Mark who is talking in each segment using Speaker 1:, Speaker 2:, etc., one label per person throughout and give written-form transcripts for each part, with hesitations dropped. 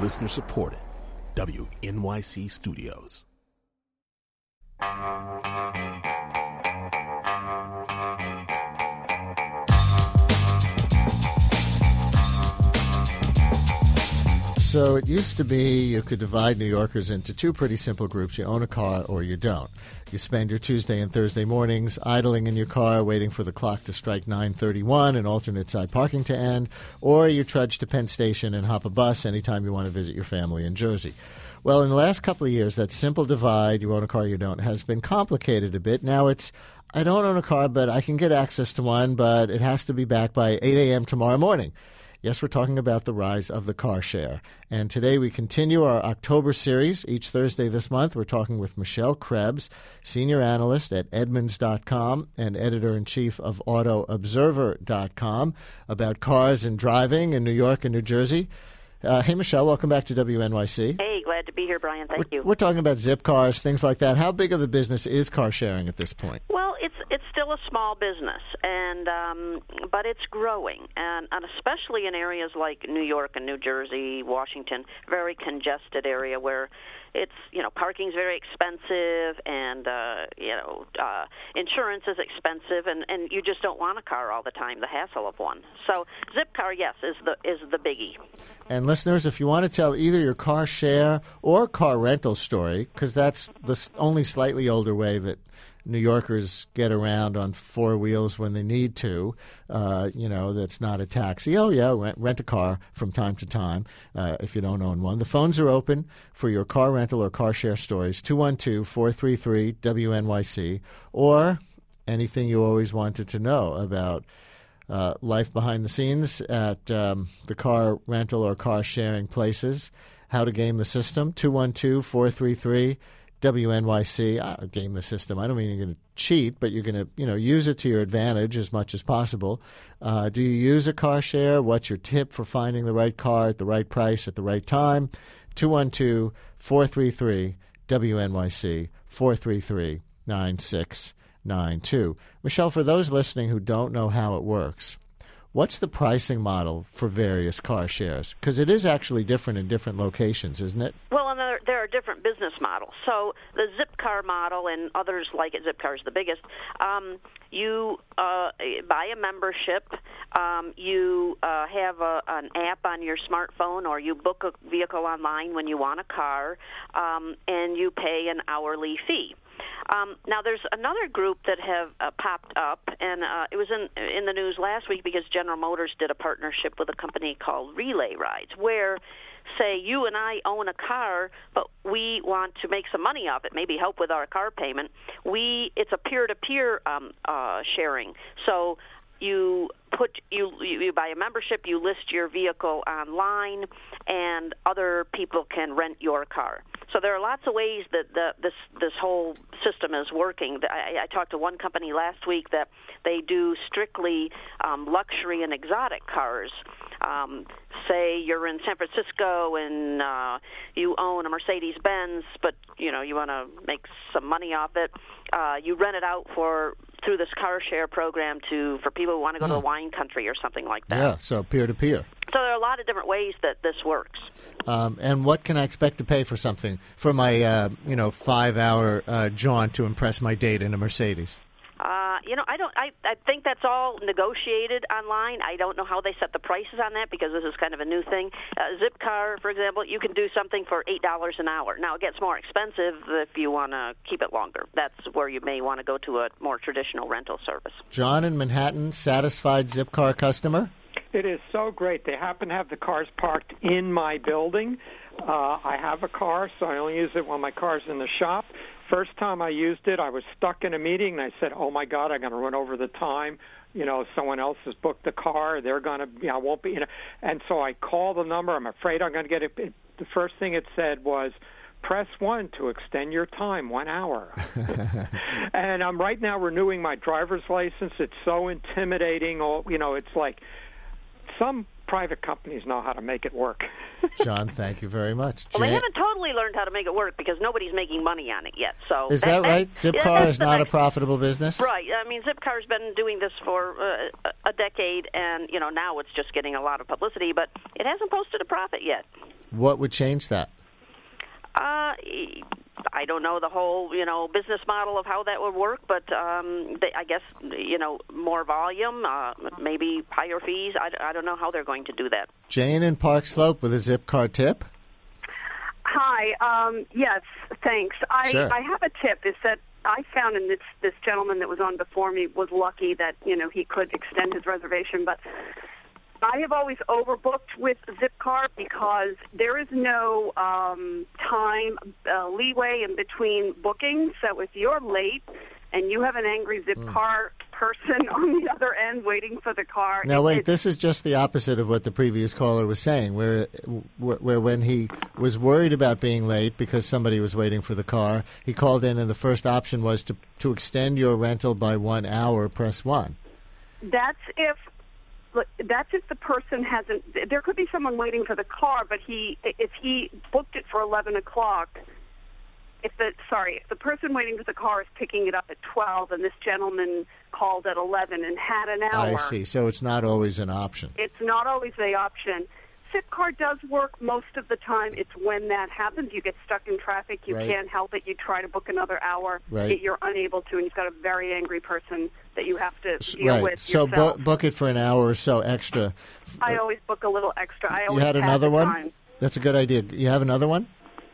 Speaker 1: Listener supported. WNYC Studios.
Speaker 2: So it used to be you could divide New Yorkers into two pretty simple groups. You own a car or you don't. You spend your Tuesday and Thursday mornings idling in your car, waiting for the clock to strike 9:31 and alternate side parking to end, or you trudge to Penn Station and hop a bus anytime you want to visit your family in Jersey. Well, in the last couple of years, that simple divide, you own a car, you don't, has been complicated a bit. Now it's, I don't own a car, but I can get access to one, but it has to be back by 8 a.m. tomorrow morning. Yes, we're talking about the rise of the car share. And today we continue our October series. Each Thursday this month, we're talking with Michelle Krebs, senior analyst at Edmunds.com and editor-in-chief of AutoObserver.com, about cars and driving in New York and New Jersey. Hey, Michelle, welcome back to WNYC.
Speaker 3: Hey, glad to be here, Brian. Thank you.
Speaker 2: We're talking about zip cars, things like that. How big of a business is car sharing at this point?
Speaker 3: Well, it's still a small business, and but it's growing, and especially in areas like New York and New Jersey, Washington, very congested area where it's, parking's very expensive, and insurance is expensive, and you just don't want a car all the time, the hassle of one. So Zipcar, yes, is the biggie.
Speaker 2: And listeners, if you want to tell either your car share or car rental story, because that's the only slightly older way that New Yorkers get around on four wheels when they need to, that's not a taxi. Oh, yeah, rent a car from time to time if you don't own one. The phones are open for your car rental or car share stories, 212-433-WNYC, or anything you always wanted to know about life behind the scenes at the car rental or car sharing places, how to game the system, 212-433-WNYC. Game the system. I don't mean you're going to cheat, but you're going to, use it to your advantage as much as possible. Do you use a car share? What's your tip for finding the right car at the right price at the right time? 212-433-WNYC, 433-9692. Michelle, for those listening who don't know how it works, what's the pricing model for various car shares? Because it is actually different in different locations, isn't it?
Speaker 3: Well, and there are different business models. So the Zipcar model and others like it, Zipcar is the biggest, you buy a membership, you have an app on your smartphone, or you book a vehicle online when you want a car, and you pay an hourly fee. Now, there's another group that have popped up, and it was in the news last week because General Motors did a partnership with a company called Relay Rides, where, say, you and I own a car, but we want to make some money off it, maybe help with our car payment. It's a peer-to-peer sharing. So you buy a membership, you list your vehicle online, and other people can rent your car. So there are lots of ways that this whole system is working. I talked to one company last week that they do strictly luxury and exotic cars. Say you're in San Francisco and you own a Mercedes-Benz, but you want to make some money off it. You rent it out through this car share program for people who want to go to the wine country or something like that.
Speaker 2: Yeah, so peer-to-peer.
Speaker 3: So there are a lot of different ways that this works.
Speaker 2: And what can I expect to pay for something for my 5-hour jaunt to impress my date in a Mercedes?
Speaker 3: I think that's all negotiated online. I don't know how they set the prices on that because this is kind of a new thing. Zipcar, for example, you can do something for $8 an hour. Now, it gets more expensive if you want to keep it longer. That's where you may want to go to a more traditional rental service.
Speaker 2: John in Manhattan, satisfied Zipcar customer?
Speaker 4: It is so great. They happen to have the cars parked in my building. I have a car, so I only use it when my car's in the shop. First time I used it, I was stuck in a meeting, and I said, oh, my God, I'm going to run over the time. Someone else has booked the car. They're going to, I won't be, And so I called the number. I'm afraid I'm going to get it. The first thing it said was, press 1 to extend your time 1 hour. And I'm right now renewing my driver's license. It's so intimidating. It's like some private companies know how to make it work.
Speaker 2: John, thank you very much.
Speaker 3: Well, they haven't totally learned how to make it work because nobody's making money on it yet. So
Speaker 2: is that right? Zipcar is not a profitable business?
Speaker 3: Right. I mean, Zipcar's been doing this for a decade, and now it's just getting a lot of publicity, but it hasn't posted a profit yet.
Speaker 2: What would change that?
Speaker 3: I don't know the whole, business model of how that would work, but I guess, more volume, maybe higher fees. I don't know how they're going to do that.
Speaker 2: Jane in Park Slope with a Zipcar tip.
Speaker 5: Hi. Yes, thanks.
Speaker 2: Sure.
Speaker 5: I have a tip. Is that I found in this gentleman that was on before me was lucky that, he could extend his reservation, but I have always overbooked with Zipcar because there is no time leeway in between bookings. So if you're late and you have an angry Zipcar person on the other end waiting for the car.
Speaker 2: Now, wait, this is just the opposite of what the previous caller was saying, where when he was worried about being late because somebody was waiting for the car, he called in and the first option was to extend your rental by 1 hour, press 1.
Speaker 5: That's if the person hasn't. There could be someone waiting for the car, but if he booked it for 11 o'clock. If the person waiting for the car is picking it up at 12, and this gentleman called at 11 and had an hour.
Speaker 2: I see. So it's not always an option.
Speaker 5: It's not always the option. Zipcar does work most of the time. It's when that happens. You get stuck in traffic. You can't help it. You try to book another hour.
Speaker 2: Right.
Speaker 5: You're unable to, and you've got a very angry person that you have to deal with
Speaker 2: so
Speaker 5: yourself.
Speaker 2: book it for an hour or so extra.
Speaker 5: I always book a little extra. I always
Speaker 2: you had another one?
Speaker 5: Time.
Speaker 2: That's a good idea. You have another one?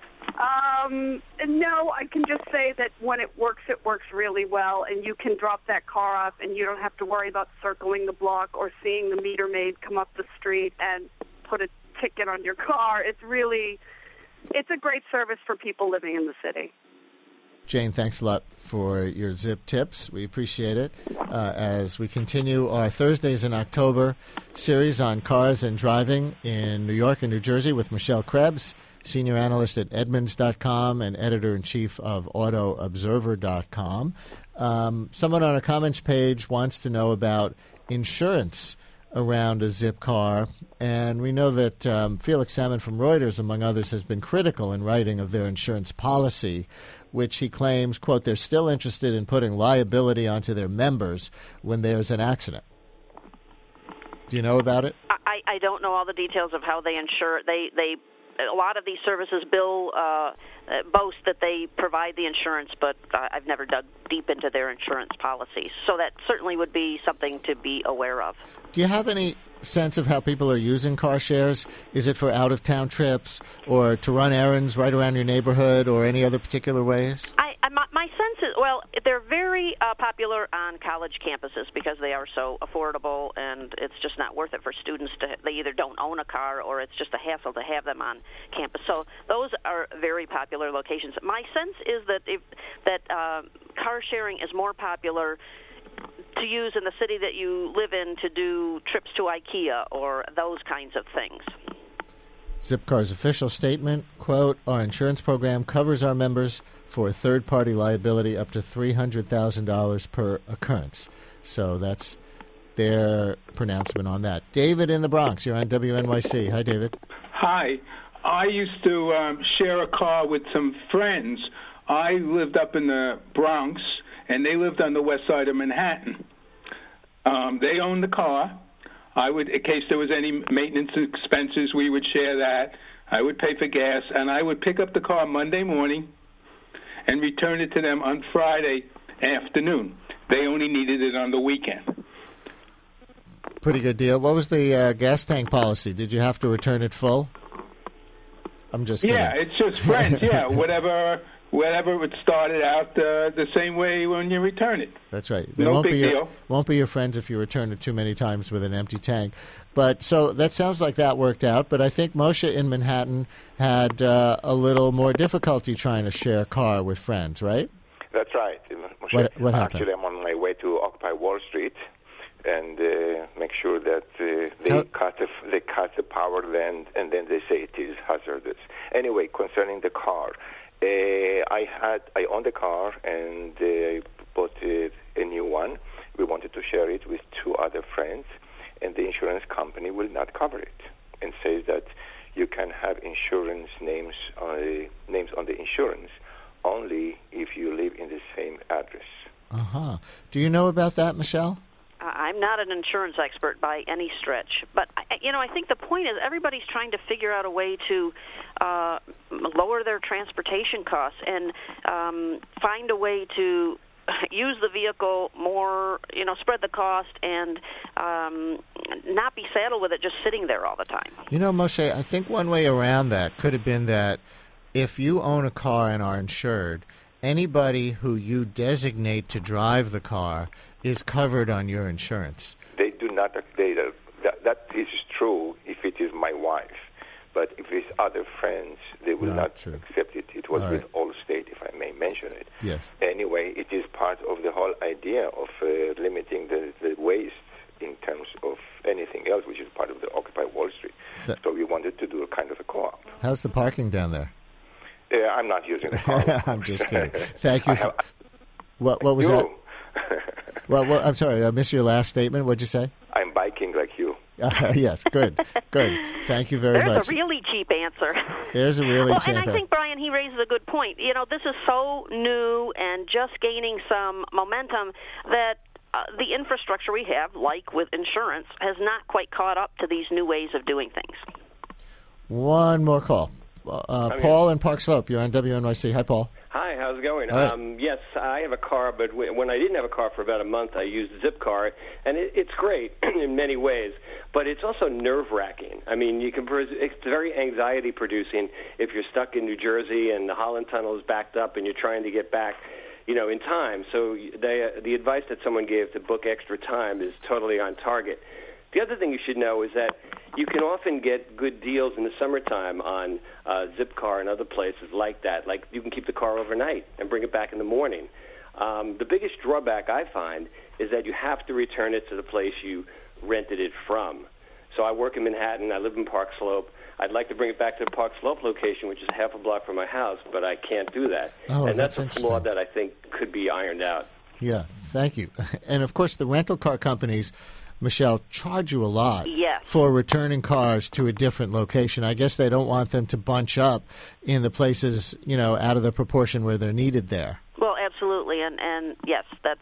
Speaker 5: No, I can just say that when it works really well, and you can drop that car off, and you don't have to worry about circling the block or seeing the meter maid come up the street and put a ticket on your car. It's a great service for people living in the city.
Speaker 2: Jane, thanks a lot for your Zip tips. We appreciate it. As we continue our Thursdays in October series on cars and driving in New York and New Jersey with Michelle Krebs, senior analyst at Edmunds.com and editor-in-chief of AutoObserver.com. Someone on our comments page wants to know about insurance around a Zipcar, and we know that Felix Salmon from Reuters, among others, has been critical in writing of their insurance policy, which he claims, quote, they're still interested in putting liability onto their members when there's an accident. Do you know about it?
Speaker 3: I don't know all the details of how they insure. They a lot of these services boast that they provide the insurance, but I've never dug deep into their insurance policies. So that certainly would be something to be aware of.
Speaker 2: Do you have any sense of how people are using car shares? Is it for out-of-town trips or to run errands right around your neighborhood or any other particular ways?
Speaker 3: My sense is, well, they're very popular on college campuses because they are so affordable, and it's just not worth it for students they either don't own a car or it's just a hassle to have them on campus. So those are very popular locations. My sense is that car sharing is more popular to use in the city that you live in to do trips to IKEA or those kinds of things.
Speaker 2: Zipcar's official statement, quote, our insurance program covers our members for third-party liability up to $300,000 per occurrence. So that's their pronouncement on that. David in the Bronx, you're on WNYC. Hi, David.
Speaker 6: Hi. I used to share a car with some friends. I lived up in the Bronx, and they lived on the west side of Manhattan. They owned the car. In case there was any maintenance expenses, we would share that. I would pay for gas, and I would pick up the car Monday morning and return it to them on Friday afternoon. They only needed it on the weekend.
Speaker 2: Pretty good deal. What was the gas tank policy? Did you have to return it full? I'm just kidding.
Speaker 6: Yeah, it's just friends. Yeah, whatever it started out the same way when you return it.
Speaker 2: That's right.
Speaker 6: No big deal.
Speaker 2: Won't be your friends if you return it too many times with an empty tank. But so that sounds like that worked out. But I think Moshe in Manhattan had a little more difficulty trying to share a car with friends, right?
Speaker 7: That's right.
Speaker 2: What happened?
Speaker 7: Actually, I'm on my way to Occupy Wall Street and make sure that they cut the power then, and then they say it is hazardous. Anyway, concerning the car, I owned a car and bought a new one. We wanted to share it with two other friends, and the insurance company will not cover it and says that you can have insurance names on the insurance only if you live in the same address.
Speaker 2: Do you know about that, Michelle?
Speaker 3: I'm not an insurance expert by any stretch, but I think the point is everybody's trying to figure out a way to lower their transportation costs and find a way to use the vehicle more, spread the cost and not be saddled with it just sitting there all the time.
Speaker 2: Moshe, I think one way around that could have been that if you own a car and are insured, anybody who you designate to drive the car is covered on your insurance.
Speaker 7: They do not. That is true if it is my wife. But if it's other friends, they will not accept it. It was with Allstate, if I may mention it.
Speaker 2: Yes.
Speaker 7: Anyway, it is part of the whole idea of limiting the waste in terms of anything else, which is part of the Occupy Wall Street. So we wanted to do a kind of a co-op.
Speaker 2: How's the parking down there?
Speaker 7: I'm not using the car.
Speaker 2: I'm just kidding. Thank you. What was that? Well, I'm sorry, I missed your last statement. What'd you say?
Speaker 7: I'm biking like you.
Speaker 2: Yes, good. Thank you very much.
Speaker 3: There's a really cheap answer.
Speaker 2: There's a really cheap answer.
Speaker 3: And I think, Brian, he raises a good point. This is so new and just gaining some momentum that the infrastructure we have, like with insurance, has not quite caught up to these new ways of doing things.
Speaker 2: One more call. Paul in Park Slope, you're on WNYC. Hi, Paul.
Speaker 8: Hi, how's it going?
Speaker 2: Right.
Speaker 8: Yes, I have a car, but when I didn't have a car for about a month, I used Zipcar, and it's great in many ways, but it's also nerve-wracking. I mean, it's very anxiety-producing if you're stuck in New Jersey and the Holland Tunnel is backed up and you're trying to get back, in time. So the advice that someone gave to book extra time is totally on target. The other thing you should know is that you can often get good deals in the summertime on Zipcar and other places like that. Like you can keep the car overnight and bring it back in the morning. The biggest drawback I find is that you have to return it to the place you rented it from. So I work in Manhattan. I live in Park Slope. I'd like to bring it back to the Park Slope location, which is half a block from my house, but I can't do that. And that's a flaw that I think could be ironed out.
Speaker 2: Yeah, thank you. And, of course, the rental car companies, Michelle, charge you a lot for returning cars to a different location. I guess they don't want them to bunch up in the places, out of the proportion where they're needed there.
Speaker 3: Well, absolutely. And yes,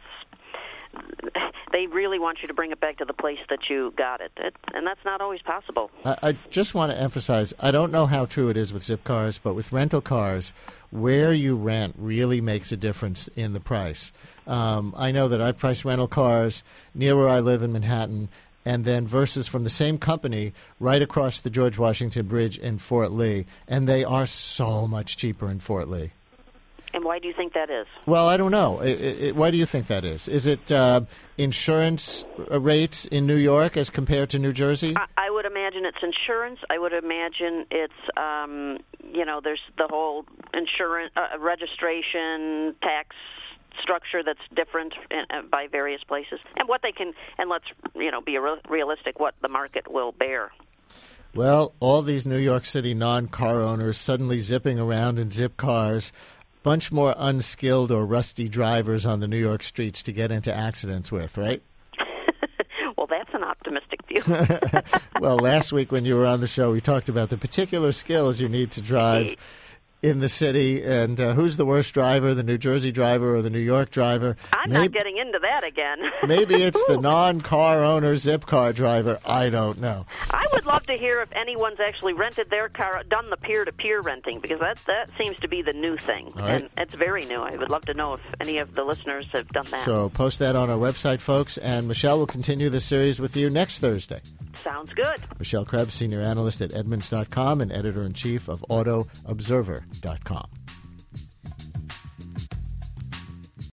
Speaker 3: they really want you to bring it back to the place that you got it. And that's not always possible.
Speaker 2: I just want to emphasize, I don't know how true it is with Zipcars, but with rental cars, where you rent really makes a difference in the price. I know that I've priced rental cars near where I live in Manhattan, and then versus from the same company right across the George Washington Bridge in Fort Lee, and they are so much cheaper in Fort Lee.
Speaker 3: And why do you think that is?
Speaker 2: Well, I don't know. Why do you think that is? Is it insurance rates in New York as compared to New Jersey?
Speaker 3: I would imagine it's insurance. I would imagine it's, there's the whole insurance, registration, tax structure that's different by various places. And what they can, and let's, be realistic, what the market will bear.
Speaker 2: Well, all these New York City non-car owners suddenly zipping around in zip cars, bunch more unskilled or rusty drivers on the New York streets to get into accidents with, right?
Speaker 3: Well, that's an optimistic view.
Speaker 2: Well, last week when you were on the show, we talked about the particular skills you need to drive in the city, and who's the worst driver, the New Jersey driver or the New York driver?
Speaker 3: I'm not getting into that again.
Speaker 2: Maybe it's the non-car owner Zipcar driver. I don't know.
Speaker 3: I would love to hear if anyone's actually rented their car, done the peer-to-peer renting, because that seems to be the new thing.
Speaker 2: Right.
Speaker 3: And it's very new. I would love to know if any of the listeners have done that.
Speaker 2: So post that on our website, folks, and Michelle will continue this series with you next Thursday.
Speaker 3: Sounds good.
Speaker 2: Michelle Krebs, senior analyst at Edmunds.com and editor-in-chief of AutoObserver.com.